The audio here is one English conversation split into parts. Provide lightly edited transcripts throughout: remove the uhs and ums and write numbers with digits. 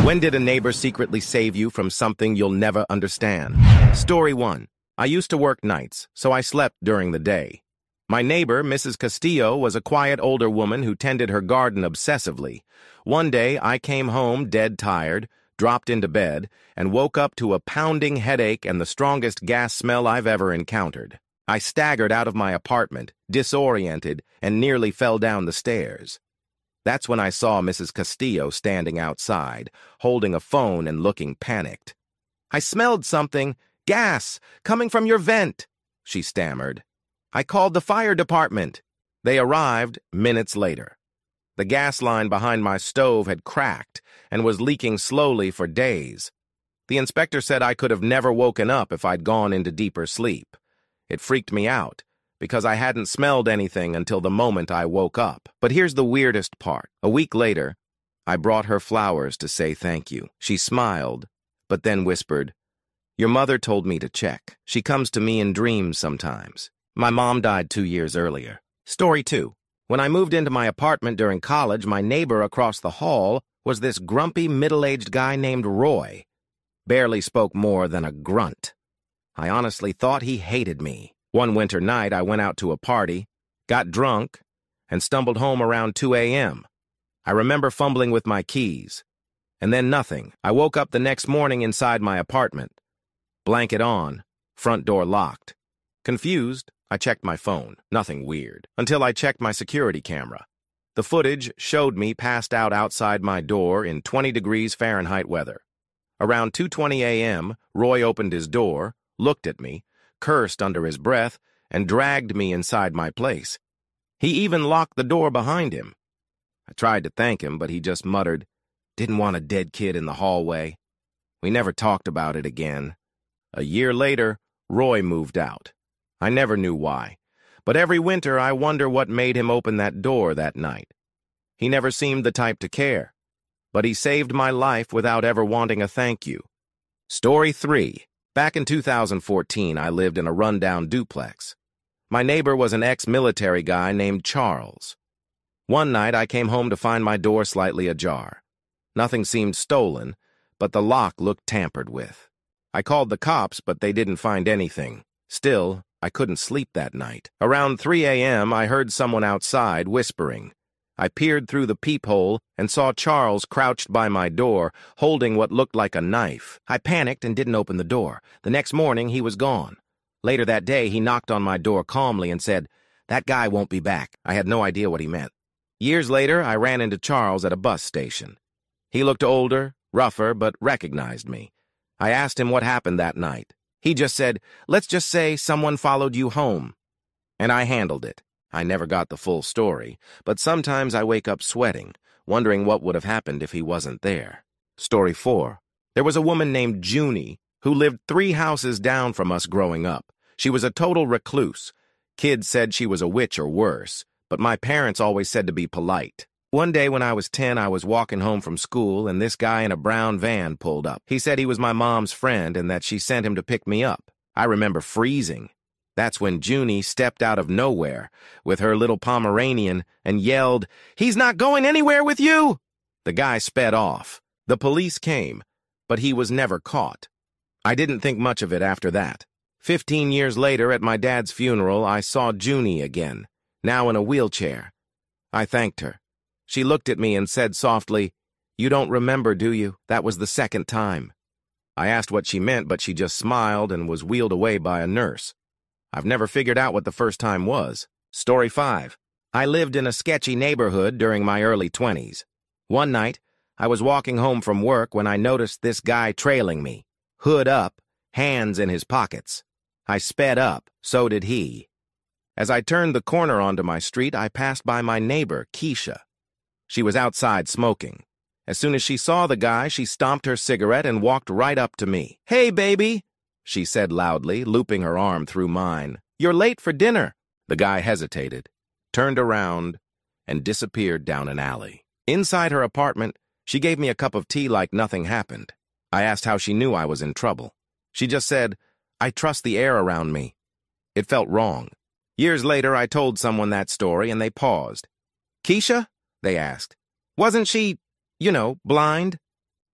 When did a neighbor secretly save you from something you'll never understand? Story 1. I used to work nights, so I slept during the day. My neighbor, Mrs. Castillo, was a quiet older woman who tended her garden obsessively. One day, I came home dead tired, dropped into bed, and woke up to a pounding headache and the strongest gas smell I've ever encountered. I staggered out of my apartment, disoriented, and nearly fell down the stairs. That's when I saw Mrs. Castillo standing outside, holding a phone and looking panicked. "I smelled something. Gas, coming from your vent," she stammered. "I called the fire department." They arrived minutes later. The gas line behind my stove had cracked and was leaking slowly for days. The inspector said I could have never woken up if I'd gone into deeper sleep. It freaked me out, because I hadn't smelled anything until the moment I woke up. But here's the weirdest part. A week later, I brought her flowers to say thank you. She smiled, but then whispered, "Your mother told me to check. She comes to me in dreams sometimes." My mom died 2 years earlier. Story 2. When I moved into my apartment during college, my neighbor across the hall was this grumpy, middle-aged guy named Roy. Barely spoke more than a grunt. I honestly thought he hated me. One winter night, I went out to a party, got drunk, and stumbled home around 2 a.m. I remember fumbling with my keys. And then nothing. I woke up the next morning inside my apartment. Blanket on, front door locked. Confused, I checked my phone. Nothing weird. Until I checked my security camera. The footage showed me passed out outside my door in 20 degrees Fahrenheit weather. Around 2:20 a.m., Roy opened his door, looked at me, cursed under his breath, and dragged me inside my place. He even locked the door behind him. I tried to thank him, but he just muttered, "Didn't want a dead kid in the hallway." We never talked about it again. A year later, Roy moved out. I never knew why, but every winter I wonder what made him open that door that night. He never seemed the type to care, but he saved my life without ever wanting a thank you. Story 3. Back in 2014, I lived in a rundown duplex. My neighbor was an ex-military guy named Charles. One night, I came home to find my door slightly ajar. Nothing seemed stolen, but the lock looked tampered with. I called the cops, but they didn't find anything. Still, I couldn't sleep that night. Around 3 a.m., I heard someone outside whispering. I peered through the peephole and saw Charles crouched by my door, holding what looked like a knife. I panicked and didn't open the door. The next morning, he was gone. Later that day, he knocked on my door calmly and said, "That guy won't be back." I had no idea what he meant. Years later, I ran into Charles at a bus station. He looked older, rougher, but recognized me. I asked him what happened that night. He just said, "Let's just say someone followed you home." And I handled it. I never got the full story, but sometimes I wake up sweating, wondering what would have happened if he wasn't there. Story 4. There was a woman named Junie who lived 3 houses down from us growing up. She was a total recluse. Kids said she was a witch or worse, but my parents always said to be polite. One day when I was 10, I was walking home from school, and this guy in a brown van pulled up. He said he was my mom's friend and that she sent him to pick me up. I remember freezing. That's when Junie stepped out of nowhere with her little Pomeranian and yelled, "He's not going anywhere with you!" The guy sped off. The police came, but he was never caught. I didn't think much of it after that. 15 years later, at my dad's funeral, I saw Junie again, now in a wheelchair. I thanked her. She looked at me and said softly, "You don't remember, do you? That was the second time." I asked what she meant, but she just smiled and was wheeled away by a nurse. I've never figured out what the first time was. Story 5. I lived in a sketchy neighborhood during my early 20s. One night, I was walking home from work when I noticed this guy trailing me, hood up, hands in his pockets. I sped up, so did he. As I turned the corner onto my street, I passed by my neighbor, Keisha. She was outside smoking. As soon as she saw the guy, she stomped her cigarette and walked right up to me. "Hey, baby," she said loudly, looping her arm through mine. "You're late for dinner." The guy hesitated, turned around, and disappeared down an alley. Inside her apartment, she gave me a cup of tea like nothing happened. I asked how she knew I was in trouble. She just said, "I trust the air around me." It felt wrong. Years later, I told someone that story, and they paused. "Keisha?" they asked. "Wasn't she, blind?"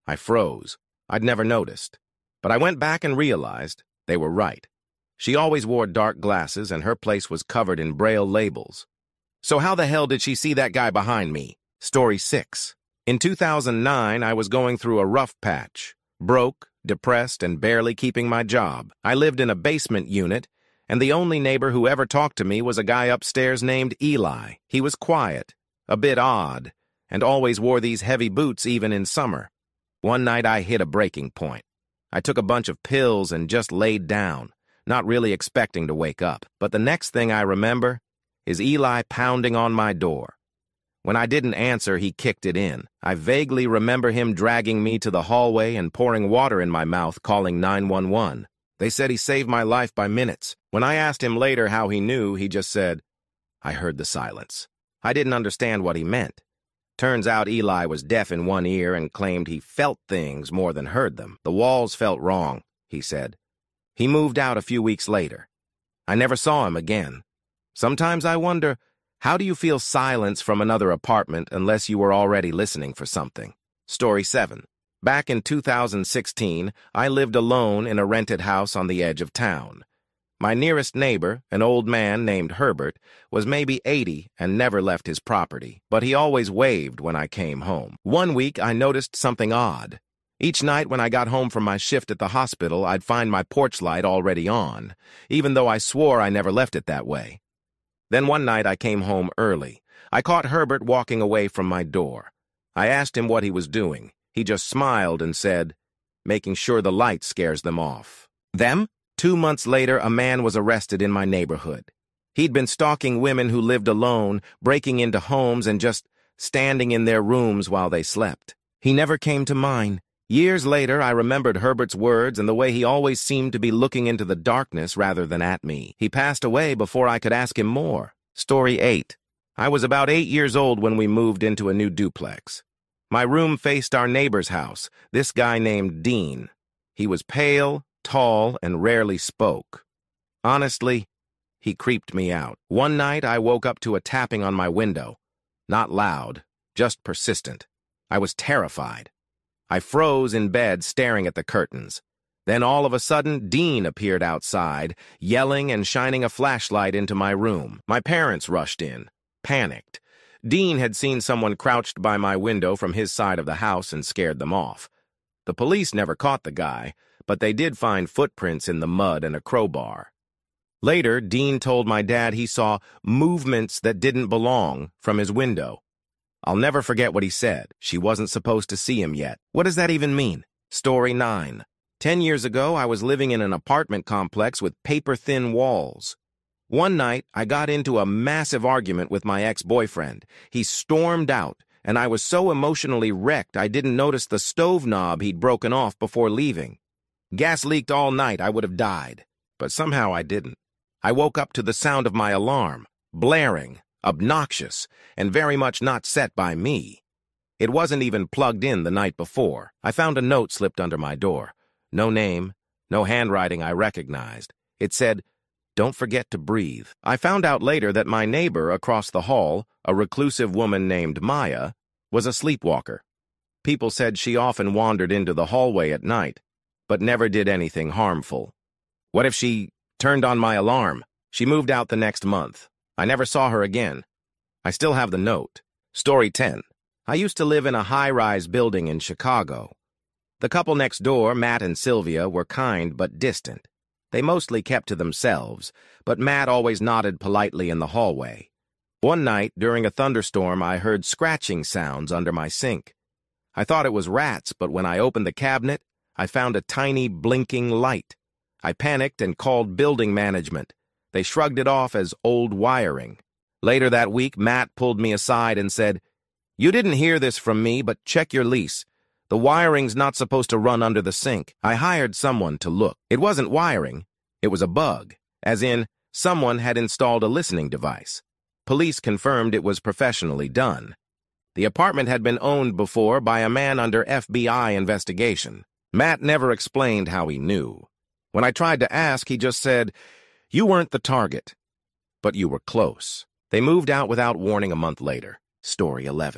I froze. I'd never noticed. But I went back and realized they were right. She always wore dark glasses and her place was covered in Braille labels. So how the hell did she see that guy behind me? Story 6. In 2009, I was going through a rough patch. Broke, depressed, and barely keeping my job. I lived in a basement unit, and the only neighbor who ever talked to me was a guy upstairs named Eli. He was quiet, a bit odd, and always wore these heavy boots even in summer. One night I hit a breaking point. I took a bunch of pills and just laid down, not really expecting to wake up. But the next thing I remember is Eli pounding on my door. When I didn't answer, he kicked it in. I vaguely remember him dragging me to the hallway and pouring water in my mouth, calling 911. They said he saved my life by minutes. When I asked him later how he knew, he just said, "I heard the silence." I didn't understand what he meant. Turns out Eli was deaf in one ear and claimed he felt things more than heard them. The walls felt wrong, he said. He moved out a few weeks later. I never saw him again. Sometimes I wonder, how do you feel silence from another apartment unless you were already listening for something? Story 7. Back in 2016, I lived alone in a rented house on the edge of town. My nearest neighbor, an old man named Herbert, was maybe 80 and never left his property, but he always waved when I came home. One week, I noticed something odd. Each night when I got home from my shift at the hospital, I'd find my porch light already on, even though I swore I never left it that way. Then one night I came home early. I caught Herbert walking away from my door. I asked him what he was doing. He just smiled and said, "Making sure the light scares them off." Them? 2 months later, a man was arrested in my neighborhood. He'd been stalking women who lived alone, breaking into homes and just standing in their rooms while they slept. He never came to mine. Years later, I remembered Herbert's words and the way he always seemed to be looking into the darkness rather than at me. He passed away before I could ask him more. Story 8. I was about 8 years old when we moved into a new duplex. My room faced our neighbor's house, this guy named Dean. He was pale, tall, and rarely spoke. Honestly, he creeped me out. One night, I woke up to a tapping on my window. Not loud, just persistent. I was terrified. I froze in bed, staring at the curtains. Then all of a sudden, Dean appeared outside, yelling and shining a flashlight into my room. My parents rushed in, panicked. Dean had seen someone crouched by my window from his side of the house and scared them off. The police never caught the guy, but they did find footprints in the mud and a crowbar. Later, Dean told my dad he saw movements that didn't belong from his window. I'll never forget what he said. She wasn't supposed to see him yet. What does that even mean? Story 9. 10 years ago, I was living in an apartment complex with paper-thin walls. One night, I got into a massive argument with my ex-boyfriend. He stormed out, and I was so emotionally wrecked I didn't notice the stove knob he'd broken off before leaving. Gas leaked all night, I would have died. But somehow I didn't. I woke up to the sound of my alarm, blaring, obnoxious, and very much not set by me. It wasn't even plugged in the night before. I found a note slipped under my door. No name, no handwriting I recognized. It said, "Don't forget to breathe." I found out later that my neighbor across the hall, a reclusive woman named Maya, was a sleepwalker. People said she often wandered into the hallway at night, but never did anything harmful. What if she turned on my alarm? She moved out the next month. I never saw her again. I still have the note. Story 10. I used to live in a high-rise building in Chicago. The couple next door, Matt and Sylvia, were kind but distant. They mostly kept to themselves, but Matt always nodded politely in the hallway. One night, during a thunderstorm, I heard scratching sounds under my sink. I thought it was rats, but when I opened the cabinet, I found a tiny blinking light. I panicked and called building management. They shrugged it off as old wiring. Later that week, Matt pulled me aside and said, "You didn't hear this from me, but check your lease. The wiring's not supposed to run under the sink." I hired someone to look. It wasn't wiring. It was a bug, as in, someone had installed a listening device. Police confirmed it was professionally done. The apartment had been owned before by a man under FBI investigation. Matt never explained how he knew. When I tried to ask, he just said, "You weren't the target, but you were close." They moved out without warning a month later. Story 11.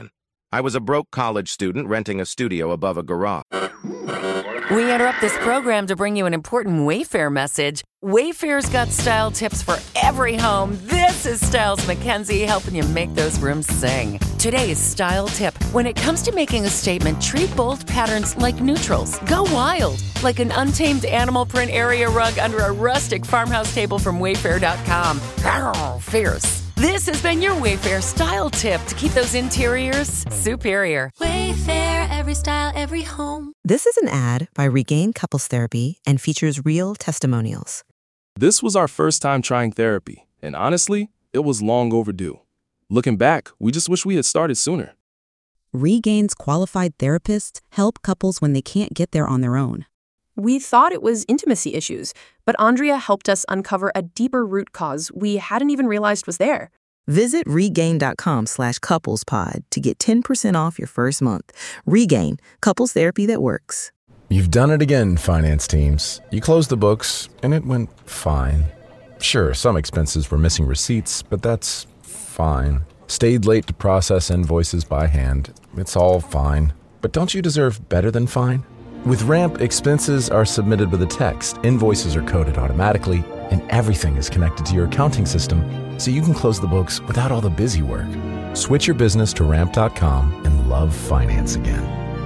I was a broke college student renting a studio above a garage. We interrupt this program to bring you an important Wayfair message. Wayfair's got style tips for every home. This is Styles McKenzie helping you make those rooms sing. Today's style tip. When it comes to making a statement, treat bold patterns like neutrals. Go wild, like an untamed animal print area rug under a rustic farmhouse table from Wayfair.com. Arr, fierce. This has been your Wayfair style tip to keep those interiors superior. Wayfair, every style, every home. This is an ad by Regain Couples Therapy and features real testimonials. This was our first time trying therapy, and honestly, it was long overdue. Looking back, we just wish we had started sooner. Regain's qualified therapists help couples when they can't get there on their own. We thought it was intimacy issues, but Andrea helped us uncover a deeper root cause we hadn't even realized was there. Visit regain.com/couplespod to get 10% off your first month. Regain, couples therapy that works. You've done it again, finance teams. You closed the books, and it went fine. Sure, some expenses were missing receipts, but that's fine. Stayed late to process invoices by hand. It's all fine. But don't you deserve better than fine? With Ramp, expenses are submitted with a text, invoices are coded automatically, and everything is connected to your accounting system, so you can close the books without all the busy work. Switch your business to Ramp.com and love finance again.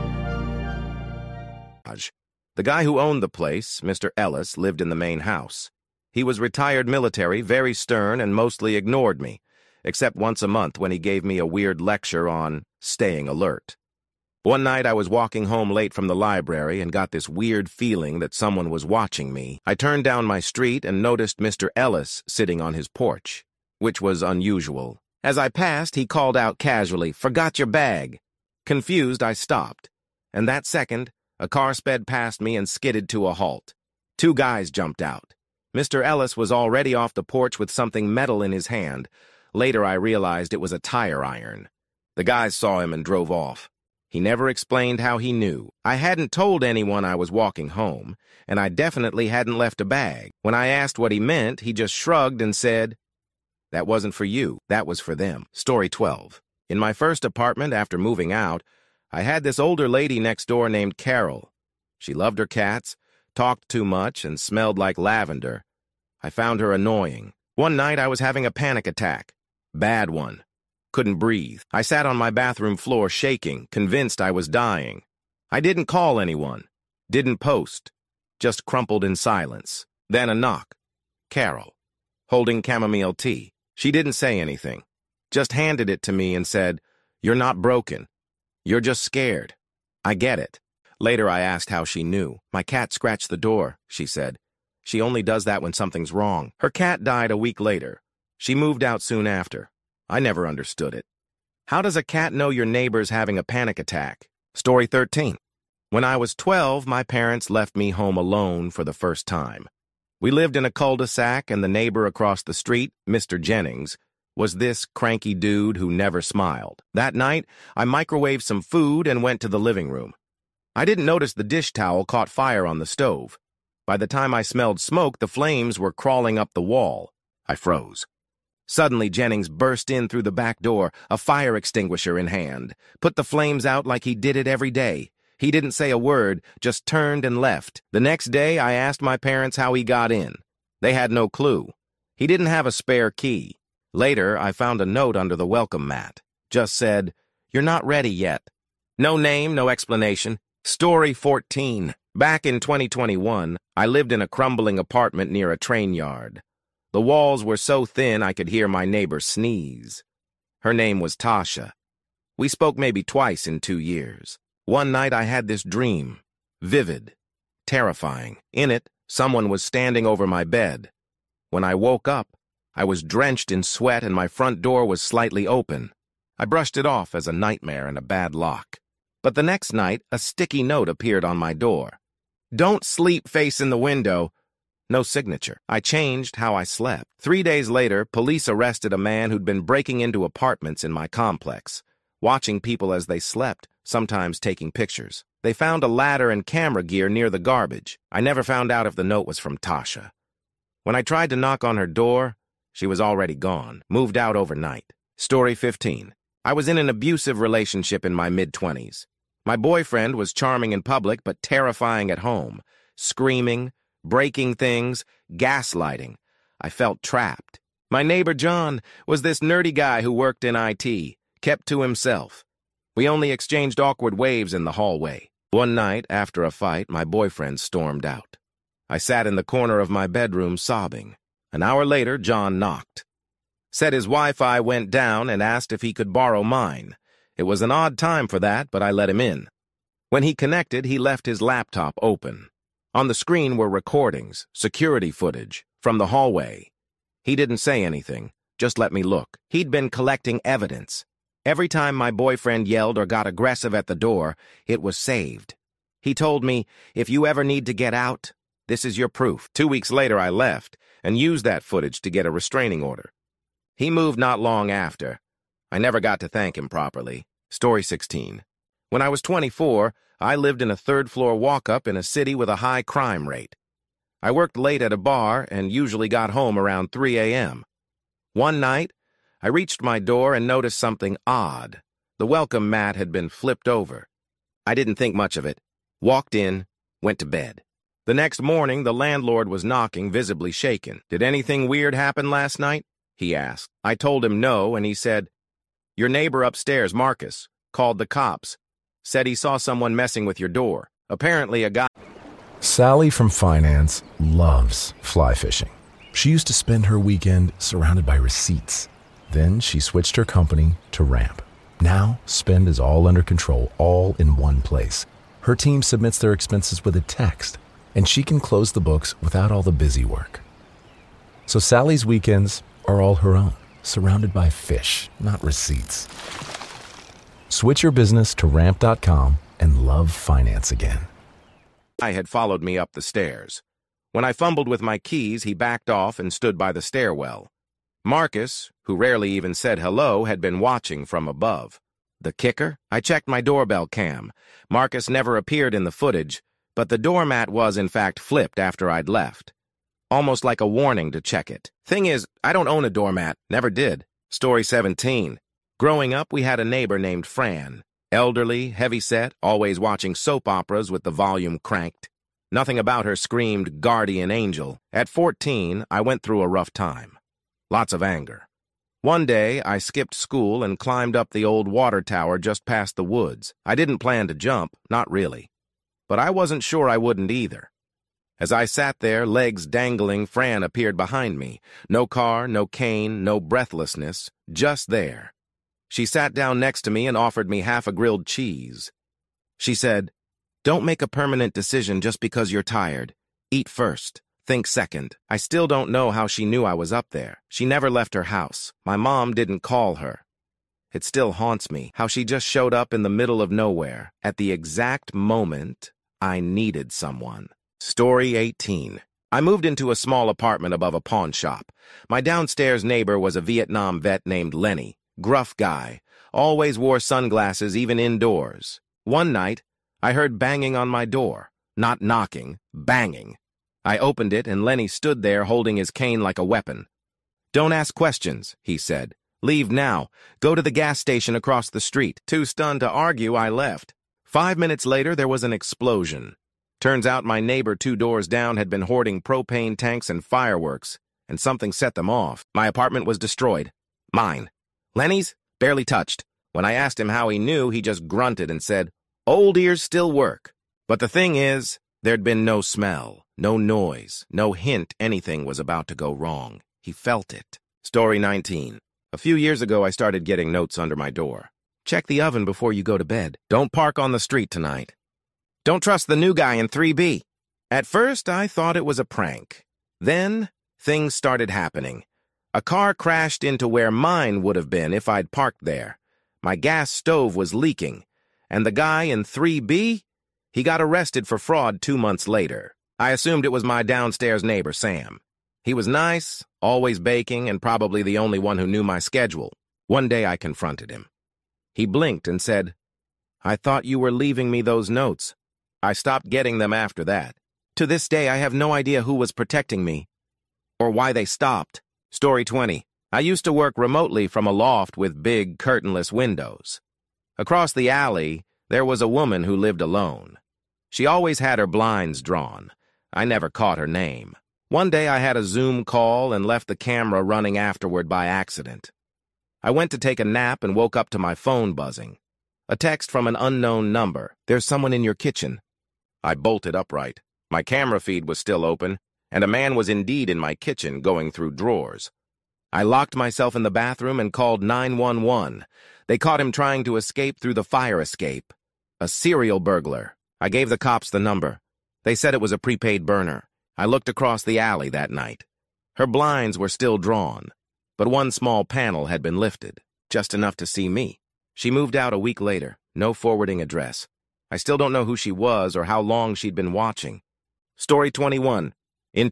The guy who owned the place, Mr. Ellis, lived in the main house. He was retired military, very stern, and mostly ignored me, except once a month when he gave me a weird lecture on staying alert. One night I was walking home late from the library and got this weird feeling that someone was watching me. I turned down my street and noticed Mr. Ellis sitting on his porch, which was unusual. As I passed, he called out casually, "Forgot your bag." Confused, I stopped, and that second, a car sped past me and skidded to a halt. Two guys jumped out. Mr. Ellis was already off the porch with something metal in his hand. Later I realized it was a tire iron. The guys saw him and drove off. He never explained how he knew. I hadn't told anyone I was walking home, and I definitely hadn't left a bag. When I asked what he meant, he just shrugged and said, "That wasn't for you, that was for them." Story 12. In my first apartment after moving out, I had this older lady next door named Carol. She loved her cats, talked too much, and smelled like lavender. I found her annoying. One night I was having a panic attack. Bad one. Couldn't breathe. I sat on my bathroom floor shaking, convinced I was dying. I didn't call anyone. Didn't post. Just crumpled in silence. Then a knock. Carol, holding chamomile tea. She didn't say anything. Just handed it to me and said, "You're not broken. You're just scared. I get it." Later I asked how she knew. "My cat scratched the door," she said. "She only does that when something's wrong." Her cat died a week later. She moved out soon after. I never understood it. How does a cat know your neighbor's having a panic attack? Story 13. When I was 12, my parents left me home alone for the first time. We lived in a cul-de-sac, and the neighbor across the street, Mr. Jennings, was this cranky dude who never smiled. That night, I microwaved some food and went to the living room. I didn't notice the dish towel caught fire on the stove. By the time I smelled smoke, the flames were crawling up the wall. I froze. Suddenly, Jennings burst in through the back door, a fire extinguisher in hand, put the flames out like he did it every day. He didn't say a word, just turned and left. The next day, I asked my parents how he got in. They had no clue. He didn't have a spare key. Later, I found a note under the welcome mat. Just said, "You're not ready yet." No name, no explanation. Story 14. Back in 2021, I lived in a crumbling apartment near a train yard. The walls were so thin I could hear my neighbor sneeze. Her name was Tasha. We spoke maybe twice in 2 years. One night I had this dream. Vivid. Terrifying. In it, someone was standing over my bed. When I woke up, I was drenched in sweat and my front door was slightly open. I brushed it off as a nightmare and a bad lock. But the next night, a sticky note appeared on my door. "Don't sleep facing the window." No signature. I changed how I slept. 3 days later, police arrested a man who'd been breaking into apartments in my complex, watching people as they slept, sometimes taking pictures. They found a ladder and camera gear near the garbage. I never found out if the note was from Tasha. When I tried to knock on her door, she was already gone, moved out overnight. Story 15. I was in an abusive relationship in my mid-20s. My boyfriend was charming in public but terrifying at home, screaming, breaking things, gaslighting. I felt trapped. My neighbor John was this nerdy guy who worked in IT, kept to himself. We only exchanged awkward waves in the hallway. One night, after a fight, my boyfriend stormed out. I sat in the corner of my bedroom sobbing. An hour later, John knocked. Said his Wi-Fi went down and asked if he could borrow mine. It was an odd time for that, but I let him in. When he connected, he left his laptop open. On the screen were recordings, security footage, from the hallway. He didn't say anything, just let me look. He'd been collecting evidence. Every time my boyfriend yelled or got aggressive at the door, it was saved. He told me, if you ever need to get out, this is your proof. 2 weeks later, I left and used that footage to get a restraining order. He moved not long after. I never got to thank him properly. Story 16. When I was 24, I lived in a third-floor walk-up in a city with a high crime rate. I worked late at a bar and usually got home around 3 a.m. One night, I reached my door and noticed something odd. The welcome mat had been flipped over. I didn't think much of it. Walked in, went to bed. The next morning, the landlord was knocking, visibly shaken. Did anything weird happen last night? He asked. I told him no, and he said, your neighbor upstairs, Marcus, called the cops. Said he saw someone messing with your door. Apparently a guy... Sally from finance loves fly fishing. She used to spend her weekend surrounded by receipts. Then she switched her company to Ramp. Now, spend is all under control, all in one place. Her team submits their expenses with a text, and she can close the books without all the busy work. So Sally's weekends are all her own, surrounded by fish, not receipts. Switch your business to Ramp.com and love finance again. I had followed me up the stairs. When I fumbled with my keys, he backed off and stood by the stairwell. Marcus, who rarely even said hello, had been watching from above. The kicker? I checked my doorbell cam. Marcus never appeared in the footage, but the doormat was in fact flipped after I'd left. Almost like a warning to check it. Thing is, I don't own a doormat. Never did. Story 17. Growing up, we had a neighbor named Fran. Elderly, heavyset, always watching soap operas with the volume cranked. Nothing about her screamed guardian angel. At 14, I went through a rough time. Lots of anger. One day, I skipped school and climbed up the old water tower just past the woods. I didn't plan to jump, not really. But I wasn't sure I wouldn't either. As I sat there, legs dangling, Fran appeared behind me. No car, no cane, no breathlessness, just there. She sat down next to me and offered me half a grilled cheese. She said, don't make a permanent decision just because you're tired. Eat first. Think second. I still don't know how she knew I was up there. She never left her house. My mom didn't call her. It still haunts me how she just showed up in the middle of nowhere at the exact moment I needed someone. Story 18. I moved into a small apartment above a pawn shop. My downstairs neighbor was a Vietnam vet named Lenny. Gruff guy. Always wore sunglasses even indoors. One night, I heard banging on my door. Not knocking, banging. I opened it and Lenny stood there holding his cane like a weapon. Don't ask questions, he said. Leave now. Go to the gas station across the street. Too stunned to argue, I left. 5 minutes later, there was an explosion. Turns out my neighbor 2 doors down had been hoarding propane tanks and fireworks, and something set them off. My apartment was destroyed. Mine. Lenny's? Barely touched. When I asked him how he knew, he just grunted and said, old ears still work. But the thing is, there'd been no smell, no noise, no hint anything was about to go wrong. He felt it. Story 19. A few years ago, I started getting notes under my door. Check the oven before you go to bed. Don't park on the street tonight. Don't trust the new guy in 3B. At first, I thought it was a prank. Then, things started happening. A car crashed into where mine would have been if I'd parked there. My gas stove was leaking. And the guy in 3B? He got arrested for fraud 2 months later. I assumed it was my downstairs neighbor, Sam. He was nice, always baking, and probably the only one who knew my schedule. One day I confronted him. He blinked and said, I thought you were leaving me those notes. I stopped getting them after that. To this day, I have no idea who was protecting me or why they stopped. Story 20. I used to work remotely from a loft with big, curtainless windows. Across the alley, there was a woman who lived alone. She always had her blinds drawn. I never caught her name. One day I had a Zoom call and left the camera running afterward by accident. I went to take a nap and woke up to my phone buzzing. A text from an unknown number. "There's someone in your kitchen." I bolted upright. My camera feed was still open, and a man was indeed in my kitchen going through drawers. I locked myself in the bathroom and called 911. They caught him trying to escape through the fire escape. A serial burglar. I gave the cops the number. They said it was a prepaid burner. I looked across the alley that night. Her blinds were still drawn, but one small panel had been lifted, just enough to see me. She moved out a week later, no forwarding address. I still don't know who she was or how long she'd been watching. Story 21. In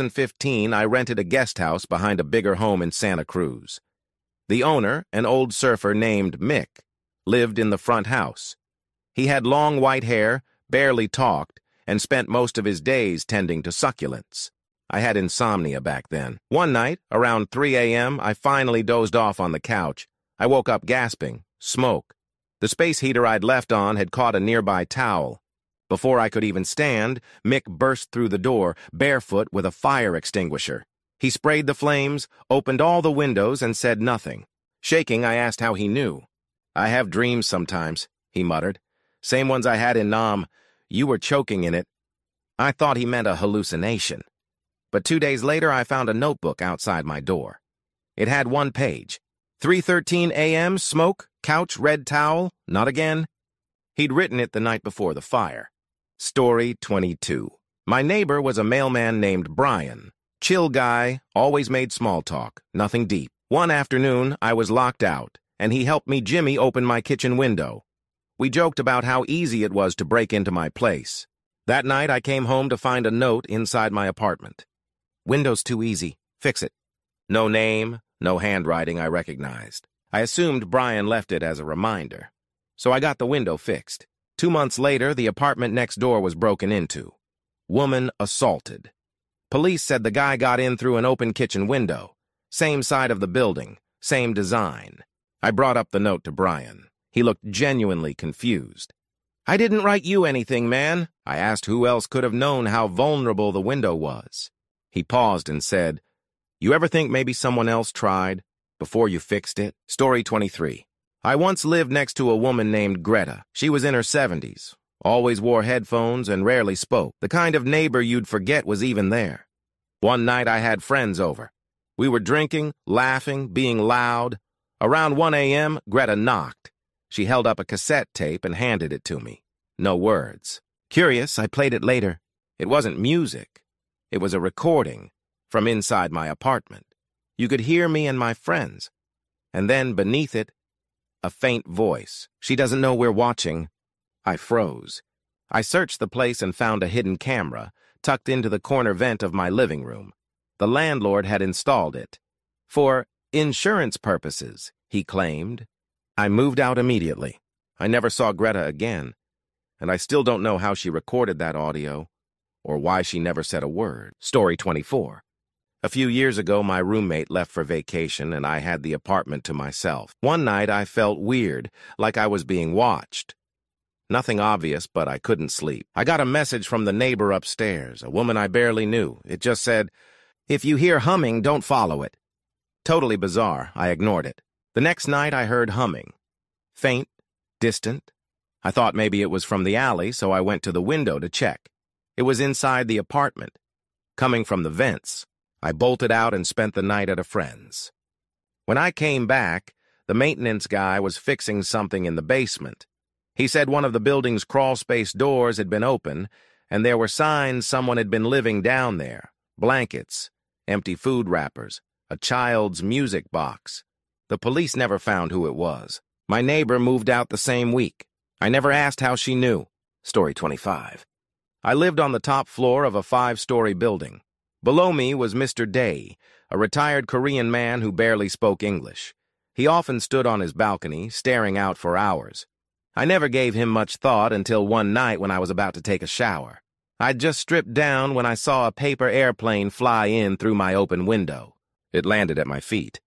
2015, I rented a guest house behind a bigger home in Santa Cruz. The owner, an old surfer named Mick, lived in the front house. He had long white hair, barely talked, and spent most of his days tending to succulents. I had insomnia back then. One night, around 3 a.m., I finally dozed off on the couch. I woke up gasping. Smoke. The space heater I'd left on had caught a nearby towel. Before I could even stand, Mick burst through the door, barefoot with a fire extinguisher. He sprayed the flames, opened all the windows, and said nothing. Shaking, I asked how he knew. "I have dreams sometimes," he muttered. "Same ones I had in Nam. You were choking in it." I thought he meant a hallucination. But 2 days later, I found a notebook outside my door. It had one page. 3:13 a.m., smoke, couch, red towel, not again. He'd written it the night before the fire. Story 22. My neighbor was a mailman named Brian. Chill guy, always made small talk, nothing deep. One afternoon, I was locked out, and he helped me Jimmy open my kitchen window. We joked about how easy it was to break into my place. That night, I came home to find a note inside my apartment. "Window's too easy. Fix it." No name, no handwriting I recognized. I assumed Brian left it as a reminder. So I got the window fixed. 2 months later, the apartment next door was broken into. Woman assaulted. Police said the guy got in through an open kitchen window. Same side of the building, same design. I brought up the note to Brian. He looked genuinely confused. "I didn't write you anything, man." I asked who else could have known how vulnerable the window was. He paused and said, "You ever think maybe someone else tried before you fixed it?" Story 23. I once lived next to a woman named Greta. She was in her 70s, always wore headphones and rarely spoke, the kind of neighbor you'd forget was even there. One night I had friends over. We were drinking, laughing, being loud. Around 1 a.m., Greta knocked. She held up a cassette tape and handed it to me. No words. Curious, I played it later. It wasn't music. It was a recording from inside my apartment. You could hear me and my friends. And then, beneath it, a faint voice. "She doesn't know we're watching." I froze. I searched the place and found a hidden camera, tucked into the corner vent of my living room. The landlord had installed it. For insurance purposes, he claimed. I moved out immediately. I never saw Greta again, and I still don't know how she recorded that audio, or why she never said a word. Story 24. A few years ago, my roommate left for vacation, and I had the apartment to myself. One night, I felt weird, like I was being watched. Nothing obvious, but I couldn't sleep. I got a message from the neighbor upstairs, a woman I barely knew. It just said, "If you hear humming, don't follow it." Totally bizarre. I ignored it. The next night, I heard humming. Faint, distant. I thought maybe it was from the alley, so I went to the window to check. It was inside the apartment, coming from the vents. I bolted out and spent the night at a friend's. When I came back, the maintenance guy was fixing something in the basement. He said one of the building's crawlspace doors had been open, and there were signs someone had been living down there. Blankets, empty food wrappers, a child's music box. The police never found who it was. My neighbor moved out the same week. I never asked how she knew. Story 25. I lived on the top floor of a 5-story building. Below me was Mr. Day, a retired Korean man who barely spoke English. He often stood on his balcony, staring out for hours. I never gave him much thought until one night when I was about to take a shower. I'd just stripped down when I saw a paper airplane fly in through my open window. It landed at my feet.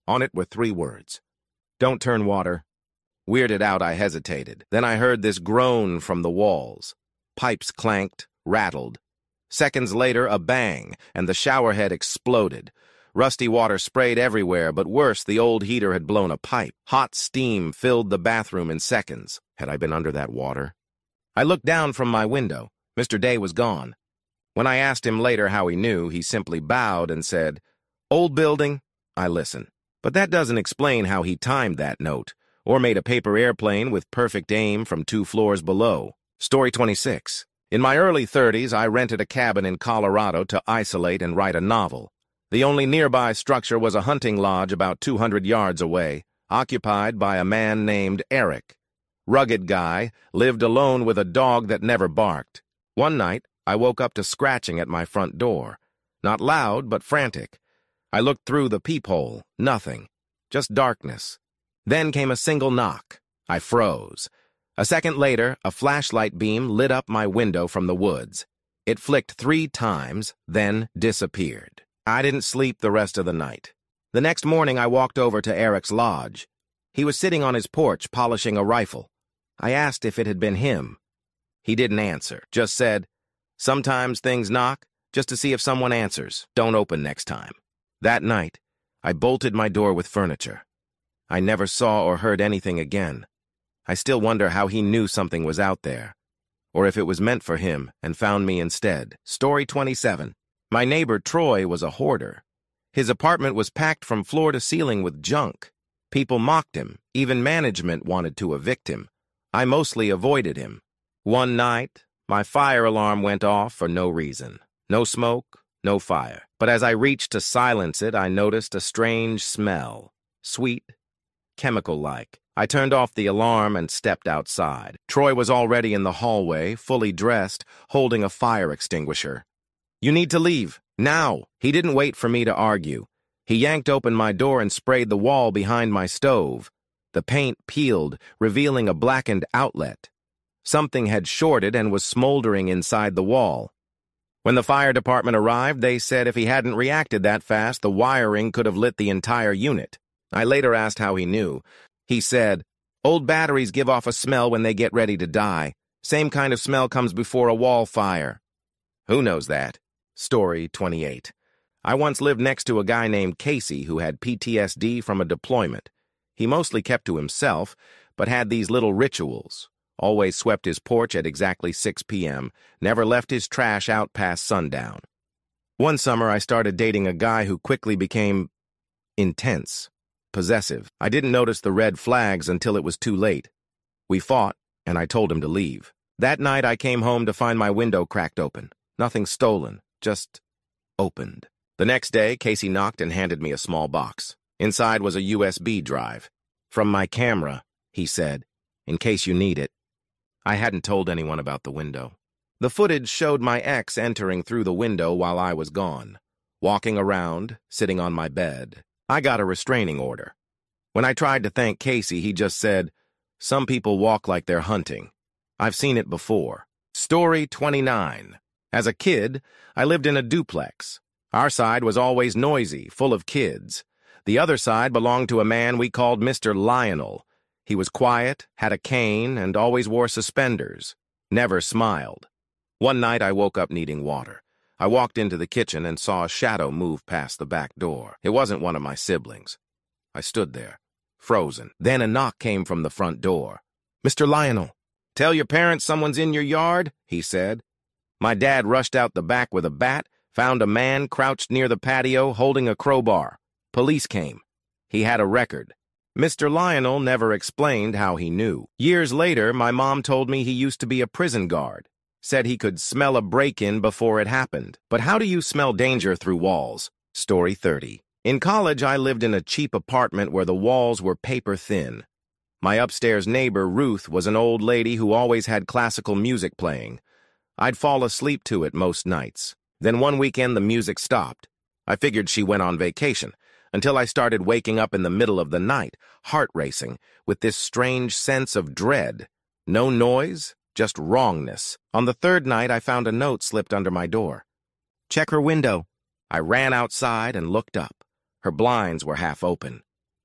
On it were 3 words. "Don't turn water." Weirded out, I hesitated. Then I heard this groan from the walls. Pipes clanked, rattled. Seconds later, a bang, and the shower head exploded. Rusty water sprayed everywhere, but worse, the old heater had blown a pipe. Hot steam filled the bathroom in seconds. Had I been under that water? I looked down from my window. Mr. Day was gone. When I asked him later how he knew, he simply bowed and said, "Old building." I listened. But that doesn't explain how he timed that note, or made a paper airplane with perfect aim from 2 floors below. Story 26. In my early 30s, I rented a cabin in Colorado to isolate and write a novel. The only nearby structure was a hunting lodge about 200 yards away, occupied by a man named Eric. Rugged guy, lived alone with a dog that never barked. One night, I woke up to scratching at my front door. Not loud, but frantic. I looked through the peephole. Nothing. Just darkness. Then came a single knock. I froze. A second later, a flashlight beam lit up my window from the woods. It flicked 3 times, then disappeared. I didn't sleep the rest of the night. The next morning, I walked over to Eric's lodge. He was sitting on his porch polishing a rifle. I asked if it had been him. He didn't answer, just said, "Sometimes things knock, just to see if someone answers. Don't open next time." That night, I bolted my door with furniture. I never saw or heard anything again. I still wonder how he knew something was out there, or if it was meant for him and found me instead. Story 27. My neighbor Troy was a hoarder. His apartment was packed from floor to ceiling with junk. People mocked him. Even management wanted to evict him. I mostly avoided him. One night, my fire alarm went off for no reason. No smoke, no fire. But as I reached to silence it, I noticed a strange smell. Sweet, chemical-like. I turned off the alarm and stepped outside. Troy was already in the hallway, fully dressed, holding a fire extinguisher. "You need to leave, now." He didn't wait for me to argue. He yanked open my door and sprayed the wall behind my stove. The paint peeled, revealing a blackened outlet. Something had shorted and was smoldering inside the wall. When the fire department arrived, they said if he hadn't reacted that fast, the wiring could have lit the entire unit. I later asked how he knew. He said, "Old batteries give off a smell when they get ready to die. Same kind of smell comes before a wall fire." Who knows that? Story 28. I once lived next to a guy named Casey who had PTSD from a deployment. He mostly kept to himself, but had these little rituals. Always swept his porch at exactly 6 p.m., never left his trash out past sundown. One summer, I started dating a guy who quickly became intense, possessive. I didn't notice the red flags until it was too late. We fought, and I told him to leave. That night, I came home to find my window cracked open. Nothing stolen, just opened. The next day, Casey knocked and handed me a small box. Inside was a USB drive. "From my camera," he said, "in case you need it." I hadn't told anyone about the window. The footage showed my ex entering through the window while I was gone, walking around, sitting on my bed. I got a restraining order. When I tried to thank Casey, he just said, "Some people walk like they're hunting. I've seen it before." Story 29. As a kid, I lived in a duplex. Our side was always noisy, full of kids. The other side belonged to a man we called Mr. Lionel. He was quiet, had a cane, and always wore suspenders. Never smiled. One night I woke up needing water. I walked into the kitchen and saw a shadow move past the back door. It wasn't one of my siblings. I stood there, frozen. Then a knock came from the front door. "Mr. Lionel, tell your parents someone's in your yard," he said. My dad rushed out the back with a bat, found a man crouched near the patio holding a crowbar. Police came. He had a record. Mr. Lionel never explained how he knew. Years later, my mom told me he used to be a prison guard. Said he could smell a break-in before it happened. But how do you smell danger through walls? Story 30. In college, I lived in a cheap apartment where the walls were paper thin. My upstairs neighbor, Ruth, was an old lady who always had classical music playing. I'd fall asleep to it most nights. Then one weekend, the music stopped. I figured she went on vacation, until I started waking up in the middle of the night, heart racing, with this strange sense of dread. No noise, just wrongness. On the third night, I found a note slipped under my door. "Check her window." I ran outside and looked up. Her blinds were half open.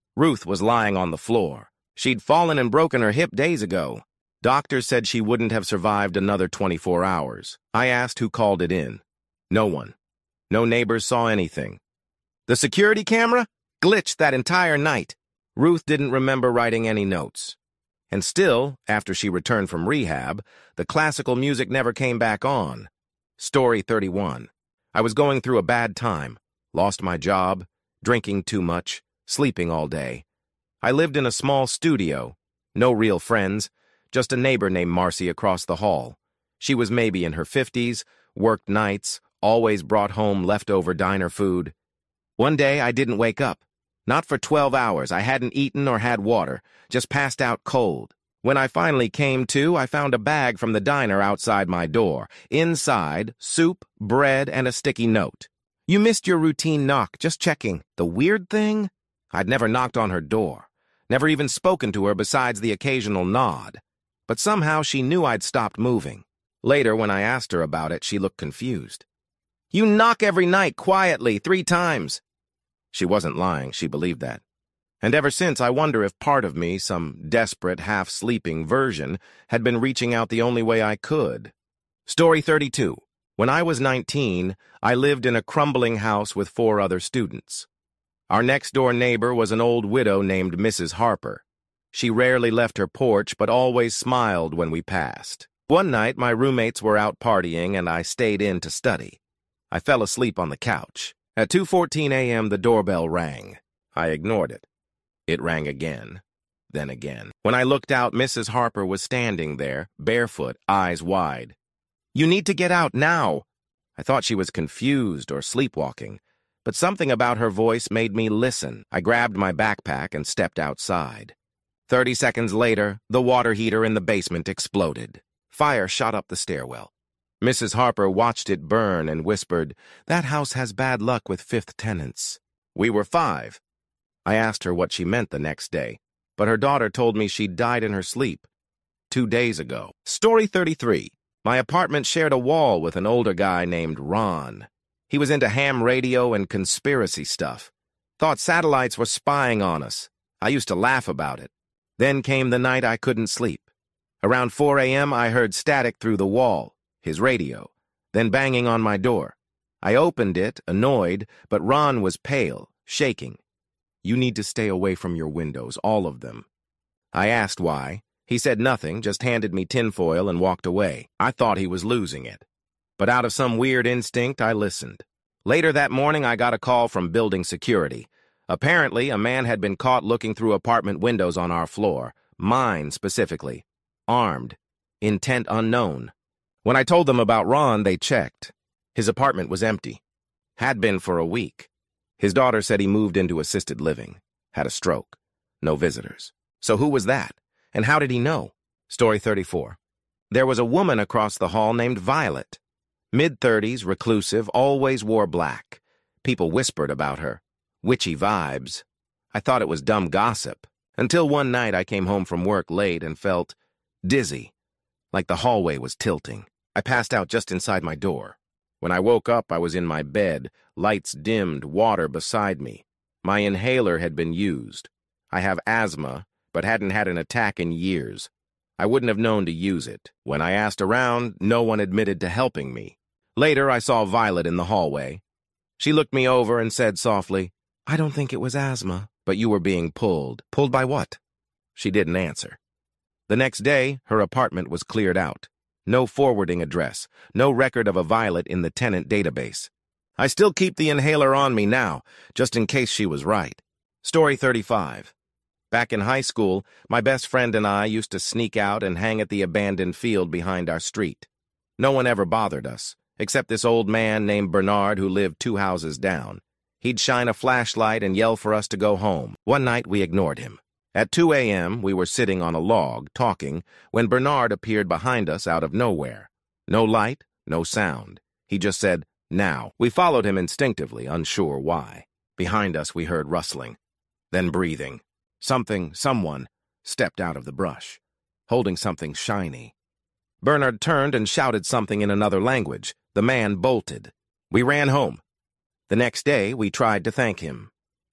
Ruth was lying on the floor. She'd fallen and broken her hip days ago. Doctors said she wouldn't have survived another 24 hours. I asked who called it in. No one. No neighbors saw anything. The security camera glitched that entire night. Ruth didn't remember writing any notes. And still, after she returned from rehab, the classical music never came back on. Story 31. I was going through a bad time. Lost my job, drinking too much, sleeping all day. I lived in a small studio. No real friends, just a neighbor named Marcy across the hall. She was maybe in her 50s, worked nights, always brought home leftover diner food. One day I didn't wake up. Not for 12 hours. I hadn't eaten or had water, just passed out cold. When I finally came to, I found a bag from the diner outside my door. Inside, soup, bread, and a sticky note. You missed your routine knock, just checking. The weird thing? I'd never knocked on her door. Never even spoken to her besides the occasional nod. But somehow she knew I'd stopped moving. Later, when I asked her about it, she looked confused. You knock every night, quietly, 3 times. She wasn't lying, she believed that. And ever since, I wonder if part of me, some desperate, half-sleeping version, had been reaching out the only way I could. Story 32. When I was 19, I lived in a crumbling house with 4 other students. Our next-door neighbor was an old widow named Mrs. Harper. She rarely left her porch, but always smiled when we passed. One night, my roommates were out partying, and I stayed in to study. I fell asleep on the couch. At 2:14 a.m., the doorbell rang. I ignored it. It rang again, then again. When I looked out, Mrs. Harper was standing there, barefoot, eyes wide. You need to get out now. I thought she was confused or sleepwalking, but something about her voice made me listen. I grabbed my backpack and stepped outside. 30 seconds later, the water heater in the basement exploded. Fire shot up the stairwell. Mrs. Harper watched it burn and whispered, "That house has bad luck with 5th tenants." We were 5. I asked her what she meant the next day, but her daughter told me she'd died in her sleep 2 days ago. Story 33. My apartment shared a wall with an older guy named Ron. He was into ham radio and conspiracy stuff. Thought satellites were spying on us. I used to laugh about it. Then came the night I couldn't sleep. Around 4 a.m., I heard static through the wall. His radio, then banging on my door. I opened it, annoyed, but Ron was pale, shaking. You need to stay away from your windows, all of them. I asked why. He said nothing, just handed me tinfoil and walked away. I thought he was losing it. But out of some weird instinct, I listened. Later that morning, I got a call from building security. Apparently, a man had been caught looking through apartment windows on our floor, mine specifically, armed, intent unknown. When I told them about Ron, they checked. His apartment was empty. Had been for a week. His daughter said he moved into assisted living. Had a stroke. No visitors. So who was that? And how did he know? Story 34. There was a woman across the hall named Violet. Mid-30s, reclusive, always wore black. People whispered about her. Witchy vibes. I thought it was dumb gossip. Until one night I came home from work late and felt dizzy. Like the hallway was tilting. I passed out just inside my door. When I woke up, I was in my bed, lights dimmed, water beside me. My inhaler had been used. I have asthma, but hadn't had an attack in years. I wouldn't have known to use it. When I asked around, no one admitted to helping me. Later, I saw Violet in the hallway. She looked me over and said softly, "I don't think it was asthma, but you were being pulled." Pulled by what? She didn't answer. The next day, her apartment was cleared out. No forwarding address, no record of a Violet in the tenant database. I still keep the inhaler on me now, just in case she was right. Story 35. Back in high school, my best friend and I used to sneak out and hang at the abandoned field behind our street. No one ever bothered us, except this old man named Bernard who lived 2 houses down. He'd shine a flashlight and yell for us to go home. One night, we ignored him. At 2 a.m., we were sitting on a log, talking, when Bernard appeared behind us out of nowhere. No light, no sound. He just said, "Now." We followed him instinctively, unsure why. Behind us, we heard rustling, then breathing. Someone, stepped out of the brush, holding something shiny. Bernard turned and shouted something in another language. The man bolted. We ran home. The next day, we tried to thank him.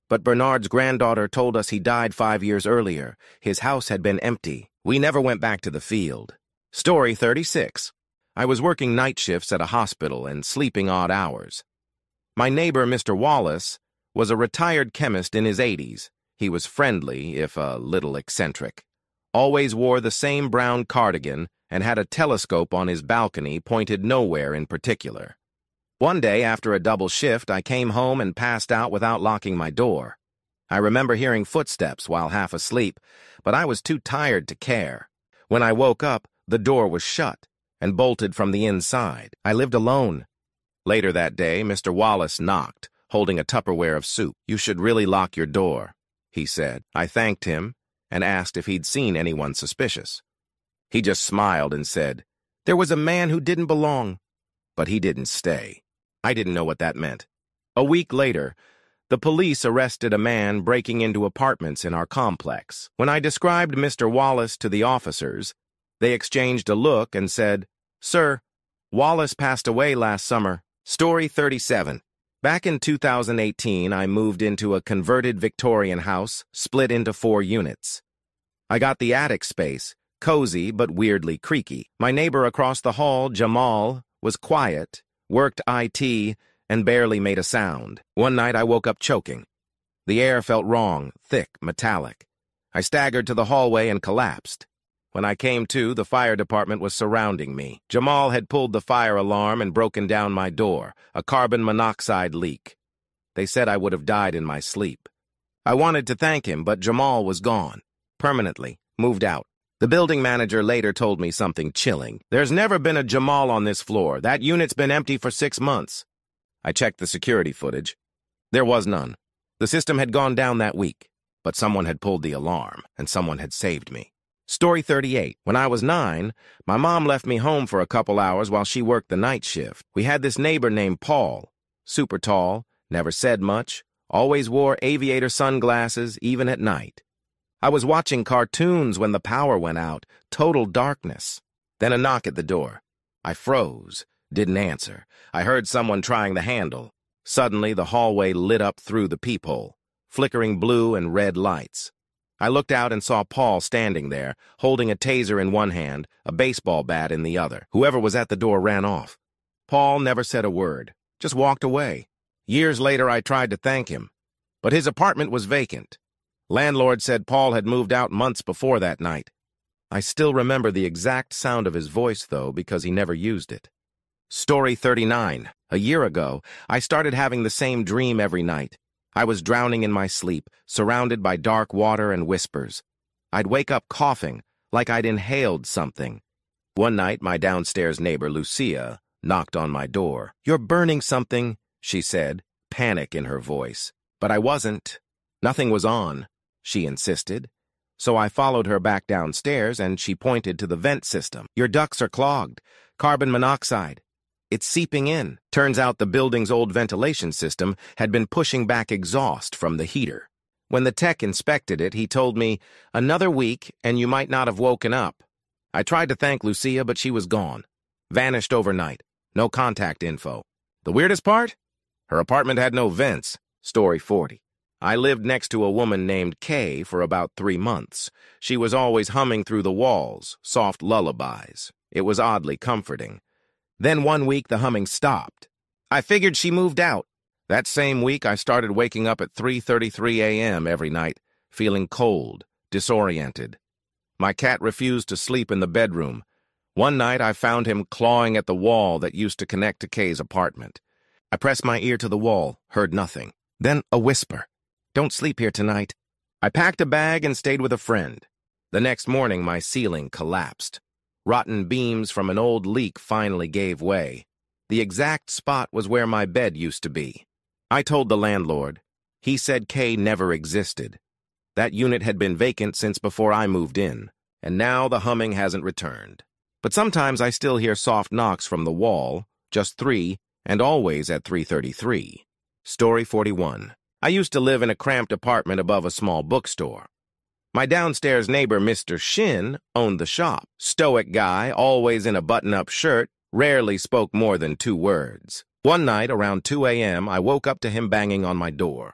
But Bernard's granddaughter told us he died 5 years earlier. His house had been empty. We never went back to the field. Story 36. I was working night shifts at a hospital and sleeping odd hours. My neighbor, Mr. Wallace, was a retired chemist in his 80s. He was friendly, if a little eccentric. Always wore the same brown cardigan and had a telescope on his balcony pointed nowhere in particular. One day, after a double shift, I came home and passed out without locking my door. I remember hearing footsteps while half asleep, but I was too tired to care. When I woke up, the door was shut and bolted from the inside. I lived alone. Later that day, Mr. Wallace knocked, holding a Tupperware of soup. "You should really lock your door," he said. I thanked him and asked if he'd seen anyone suspicious. He just smiled and said, "There was a man who didn't belong," but he didn't stay. I didn't know what that meant. A week later, the police arrested a man breaking into apartments in our complex. When I described Mr. Wallace to the officers, they exchanged a look and said, "Sir, Wallace passed away last summer." Story 37. Back in 2018, I moved into a converted Victorian house, split into 4 units. I got the attic space, cozy but weirdly creaky. My neighbor across the hall, Jamal, was quiet, worked IT, and barely made a sound. One night I woke up choking. The air felt wrong, thick, metallic. I staggered to the hallway and collapsed. When I came to, the fire department was surrounding me. Jamal had pulled the fire alarm and broken down my door, a carbon monoxide leak. They said I would have died in my sleep. I wanted to thank him, but Jamal was gone. Permanently, moved out. The building manager later told me something chilling. "There's never been a Jamal on this floor. That unit's been empty for 6 months. I checked the security footage. There was none. The system had gone down that week, but someone had pulled the alarm, and someone had saved me. Story 38. When I was 9, my mom left me home for a couple hours while she worked the night shift. We had this neighbor named Paul. Super tall, never said much, always wore aviator sunglasses, even at night. I was watching cartoons when the power went out, total darkness. Then a knock at the door. I froze, didn't answer. I heard someone trying the handle. Suddenly, the hallway lit up through the peephole, flickering blue and red lights. I looked out and saw Paul standing there, holding a taser in one hand, a baseball bat in the other. Whoever was at the door ran off. Paul never said a word, just walked away. Years later, I tried to thank him, but his apartment was vacant. Landlord said Paul had moved out months before that night. I still remember the exact sound of his voice, though, because he never used it. Story 39. A year ago, I started having the same dream every night. I was drowning in my sleep, surrounded by dark water and whispers. I'd wake up coughing, like I'd inhaled something. One night, my downstairs neighbor, Lucia, knocked on my door. "You're burning something," she said, panic in her voice. But I wasn't. Nothing was on, she insisted. So I followed her back downstairs, and she pointed to the vent system. "Your ducts are clogged. Carbon monoxide. It's seeping in." Turns out the building's old ventilation system had been pushing back exhaust from the heater. When the tech inspected it, he told me, "Another week, and you might not have woken up." I tried to thank Lucia, but she was gone. Vanished overnight. No contact info. The weirdest part? Her apartment had no vents. Story 40. I lived next to a woman named Kay for about 3 months. She was always humming through the walls, soft lullabies. It was oddly comforting. Then one week the humming stopped. I figured she moved out. That same week I started waking up at 3:33 a.m. every night, feeling cold, disoriented. My cat refused to sleep in the bedroom. One night I found him clawing at the wall that used to connect to Kay's apartment. I pressed my ear to the wall, heard nothing. Then a whisper. "Don't sleep here tonight." I packed a bag and stayed with a friend. The next morning my ceiling collapsed. Rotten beams from an old leak finally gave way. The exact spot was where my bed used to be. I told the landlord. He said Kay never existed. That unit had been vacant since before I moved in, and now the humming hasn't returned. But sometimes I still hear soft knocks from the wall, just 3, and always at 3:33. Story 41. I used to live in a cramped apartment above a small bookstore. My downstairs neighbor, Mr. Shin, owned the shop. Stoic guy, always in a button-up shirt, rarely spoke more than 2 words. One night, around 2 a.m., I woke up to him banging on my door.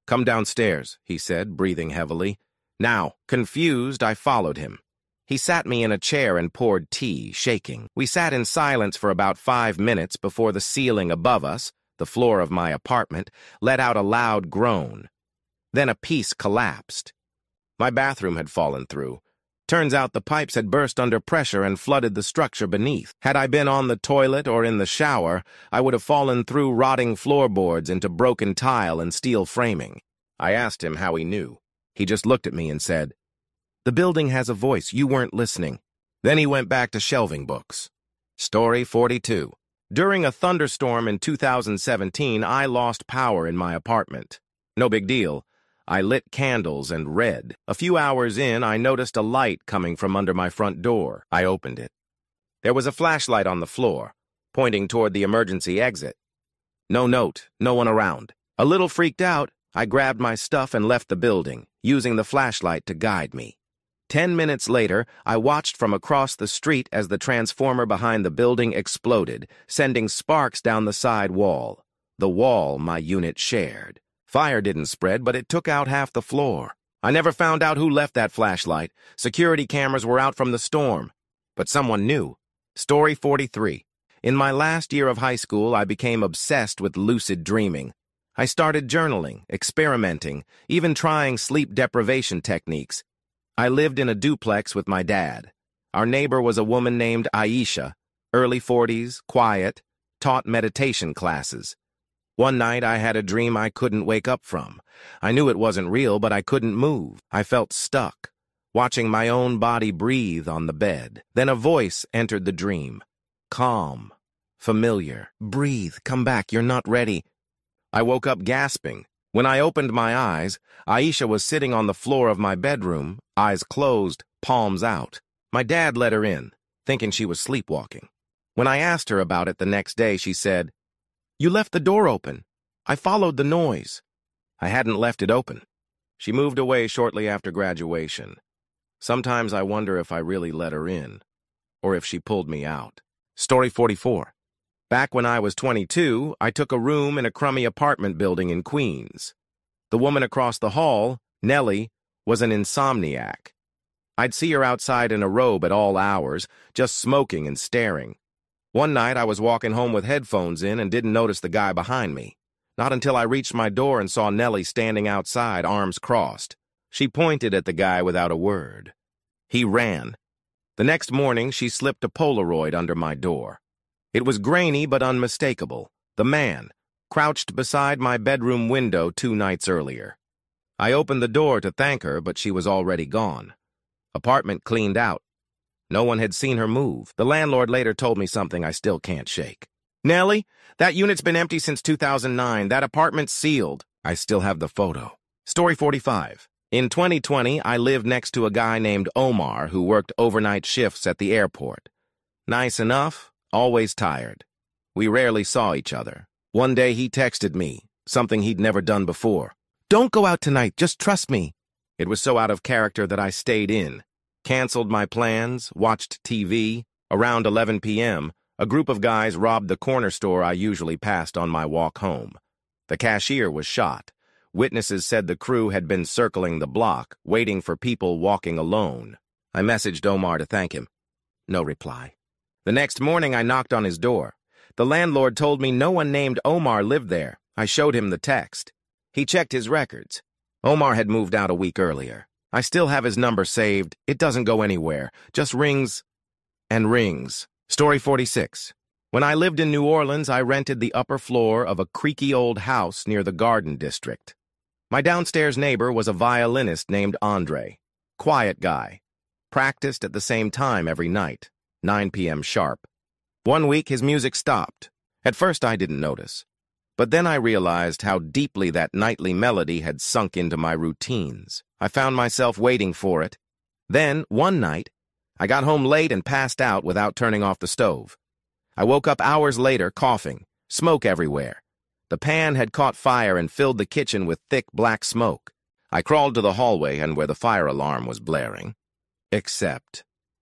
"Come downstairs," he said, breathing heavily. Now, confused, I followed him. He sat me in a chair and poured tea, shaking. We sat in silence for about 5 minutes before the ceiling above us, the floor of my apartment, let out a loud groan. Then a piece collapsed. My bathroom had fallen through. Turns out the pipes had burst under pressure and flooded the structure beneath. Had I been on the toilet or in the shower, I would have fallen through rotting floorboards into broken tile and steel framing. I asked him how he knew. He just looked at me and said, "The building has a voice. You weren't listening." Then he went back to shelving books. Story 42. During a thunderstorm in 2017, I lost power in my apartment. No big deal. I lit candles and read. A few hours in, I noticed a light coming from under my front door. I opened it. There was a flashlight on the floor, pointing toward the emergency exit. No note, no one around. A little freaked out, I grabbed my stuff and left the building, using the flashlight to guide me. 10 minutes later, I watched from across the street as the transformer behind the building exploded, sending sparks down the side wall, the wall my unit shared. Fire didn't spread, but it took out half the floor. I never found out who left that flashlight. Security cameras were out from the storm. But someone knew. Story 43. In my last year of high school, I became obsessed with lucid dreaming. I started journaling, experimenting, even trying sleep deprivation techniques. I lived in a duplex with my dad. Our neighbor was a woman named Aisha, early 40s, quiet, taught meditation classes. One night I had a dream I couldn't wake up from. I knew it wasn't real, but I couldn't move. I felt stuck, watching my own body breathe on the bed. Then a voice entered the dream. Calm, familiar. "Breathe, come back, you're not ready." I woke up gasping. When I opened my eyes, Aisha was sitting on the floor of my bedroom, eyes closed, palms out. My dad let her in, thinking she was sleepwalking. When I asked her about it the next day, she said, "You left the door open. I followed the noise." I hadn't left it open. She moved away shortly after graduation. Sometimes I wonder if I really let her in, or if she pulled me out. Story 44. Back when I was 22, I took a room in a crummy apartment building in Queens. The woman across the hall, Nellie, was an insomniac. I'd see her outside in a robe at all hours, just smoking and staring. One night I was walking home with headphones in and didn't notice the guy behind me. Not until I reached my door and saw Nellie standing outside, arms crossed. She pointed at the guy without a word. He ran. The next morning, she slipped a Polaroid under my door. It was grainy but unmistakable. The man, crouched beside my bedroom window 2 nights earlier. I opened the door to thank her, but she was already gone. Apartment cleaned out. No one had seen her move. The landlord later told me something I still can't shake. "Nellie, that unit's been empty since 2009. That apartment's sealed." I still have the photo. Story 45. In 2020, I lived next to a guy named Omar who worked overnight shifts at the airport. Nice enough, always tired. We rarely saw each other. One day he texted me, something he'd never done before. "Don't go out tonight, just trust me." It was so out of character that I stayed in. Canceled my plans, watched TV. Around 11 p.m., a group of guys robbed the corner store I usually passed on my walk home. The cashier was shot. Witnesses said the crew had been circling the block, waiting for people walking alone. I messaged Omar to thank him. No reply. The next morning, I knocked on his door. The landlord told me no one named Omar lived there. I showed him the text. He checked his records. Omar had moved out a week earlier. I still have his number saved. It doesn't go anywhere. Just rings and rings. Story 46. When I lived in New Orleans, I rented the upper floor of a creaky old house near the Garden District. My downstairs neighbor was a violinist named Andre. Quiet guy. Practiced at the same time every night, 9 p.m. sharp. One week, his music stopped. At first, I didn't notice. But then I realized how deeply that nightly melody had sunk into my routines. I found myself waiting for it. Then, one night, I got home late and passed out without turning off the stove. I woke up hours later coughing, smoke everywhere. The pan had caught fire and filled the kitchen with thick black smoke. I crawled to the hallway and where the fire alarm was blaring. Except,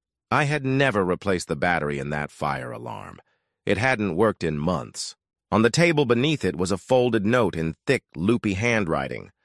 I had never replaced the battery in that fire alarm. It hadn't worked in months. On the table beneath it was a folded note in thick, loopy handwriting.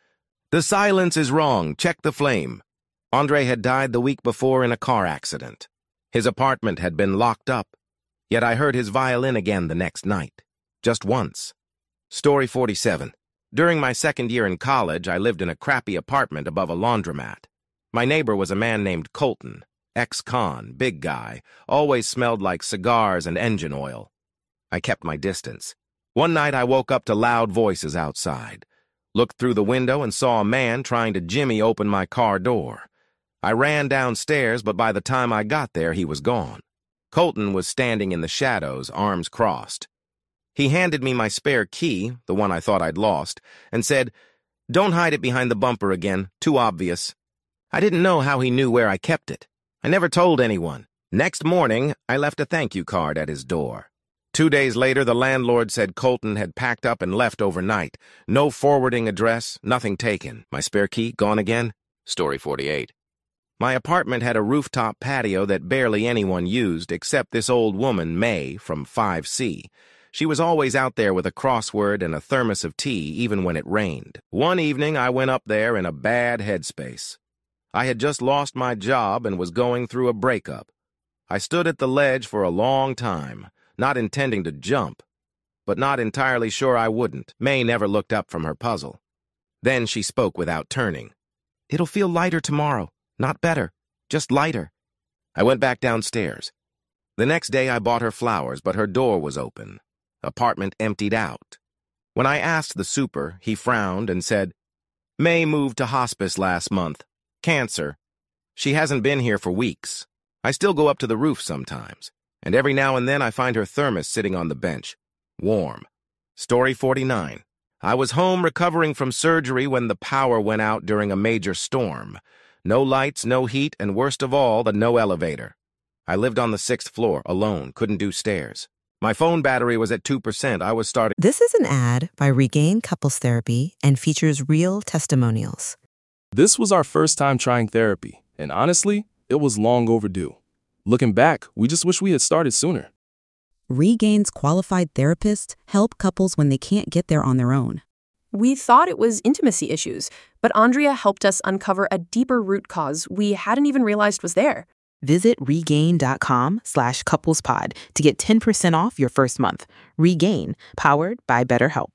The silence is wrong. Check the flame. Andre had died the week before in a car accident. His apartment had been locked up, yet I heard his violin again the next night. Just once. Story 47. During my second year in college, I lived in a crappy apartment above a laundromat. My neighbor was a man named Colton, ex-con, big guy, always smelled like cigars and engine oil. I kept my distance. One night I woke up to loud voices outside, looked through the window and saw a man trying to jimmy open my car door. I ran downstairs, but by the time I got there, he was gone. Colton was standing in the shadows, arms crossed. He handed me my spare key, the one I thought I'd lost, and said, "Don't hide it behind the bumper again, too obvious." I didn't know how he knew where I kept it. I never told anyone. Next morning, I left a thank you card at his door. 2 days later, the landlord said Colton had packed up and left overnight. No forwarding address, nothing taken. My spare key gone again? Story 48. My apartment had a rooftop patio that barely anyone used except this old woman, May, from 5C. She was always out there with a crossword and a thermos of tea, even when it rained. One evening, I went up there in a bad headspace. I had just lost my job and was going through a breakup. I stood at the ledge for a long time, not intending to jump, but not entirely sure I wouldn't. May never looked up from her puzzle. Then she spoke without turning. "It'll feel lighter tomorrow. Not better, just lighter." I went back downstairs. The next day I bought her flowers, but her door was open. Apartment emptied out. When I asked the super, he frowned and said, "May moved to hospice last month. Cancer. She hasn't been here for weeks. I still go up to the roof sometimes, and every now and then I find her thermos sitting on the bench. Warm." Story 49. I was home recovering from surgery when the power went out during a major storm. No lights, no heat, and worst of all, no elevator. I lived on the 6th floor, alone, couldn't do stairs. My phone battery was at 2%. I was starting... This is an ad by Regain Couples Therapy and features real testimonials. This was our first time trying therapy, and honestly, it was long overdue. Looking back, we just wish we had started sooner. Regain's qualified therapists help couples when they can't get there on their own. We thought it was intimacy issues, but Andrea helped us uncover a deeper root cause we hadn't even realized was there. Visit regain.com/couplespod to get 10% off your first month. Regain, powered by BetterHelp.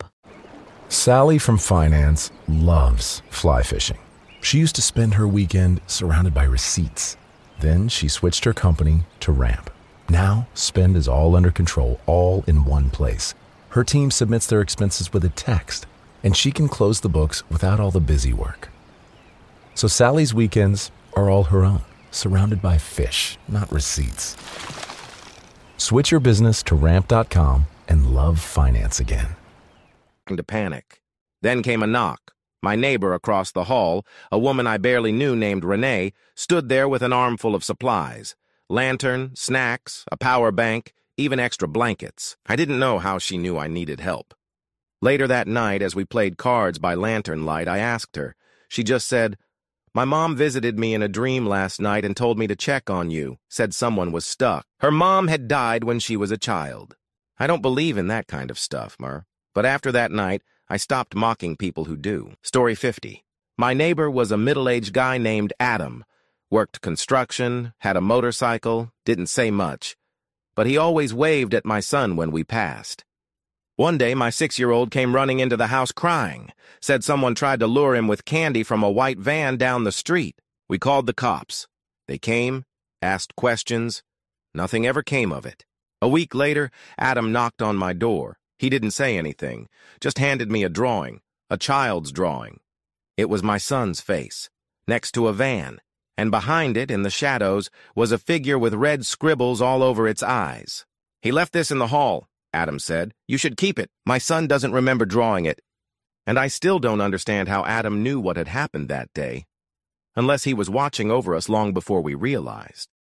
Sally from finance loves fly fishing. She used to spend her weekend surrounded by receipts. Then she switched her company to Ramp. Now, spend is all under control, all in one place. Her team submits their expenses with a text, and she can close the books without all the busy work. So Sally's weekends are all her own, surrounded by fish, not receipts. Switch your business to Ramp.com and love finance again. To panic. Then came a knock. My neighbor across the hall, a woman I barely knew named Renee, stood there with an armful of supplies. Lantern, snacks, a power bank, even extra blankets. I didn't know how she knew I needed help. Later that night, as we played cards by lantern light, I asked her. She just said, "My mom visited me in a dream last night and told me to check on you, said someone was stuck. Her mom had died when she was a child." I don't believe in that kind of stuff, Mur. But after that night, I stopped mocking people who do. Story 50. My neighbor was a middle-aged guy named Adam. Worked construction, had a motorcycle, didn't say much. But he always waved at my son when we passed. One day, my 6-year-old came running into the house crying, said someone tried to lure him with candy from a white van down the street. We called the cops. They came, asked questions. Nothing ever came of it. A week later, Adam knocked on my door. He didn't say anything, just handed me a drawing, a child's drawing. It was my son's face, next to a van, and behind it, in the shadows, was a figure with red scribbles all over its eyes. "He left this in the hall," Adam said. "You should keep it. My son doesn't remember drawing it." And I still don't understand how Adam knew what had happened that day, unless he was watching over us long before we realized.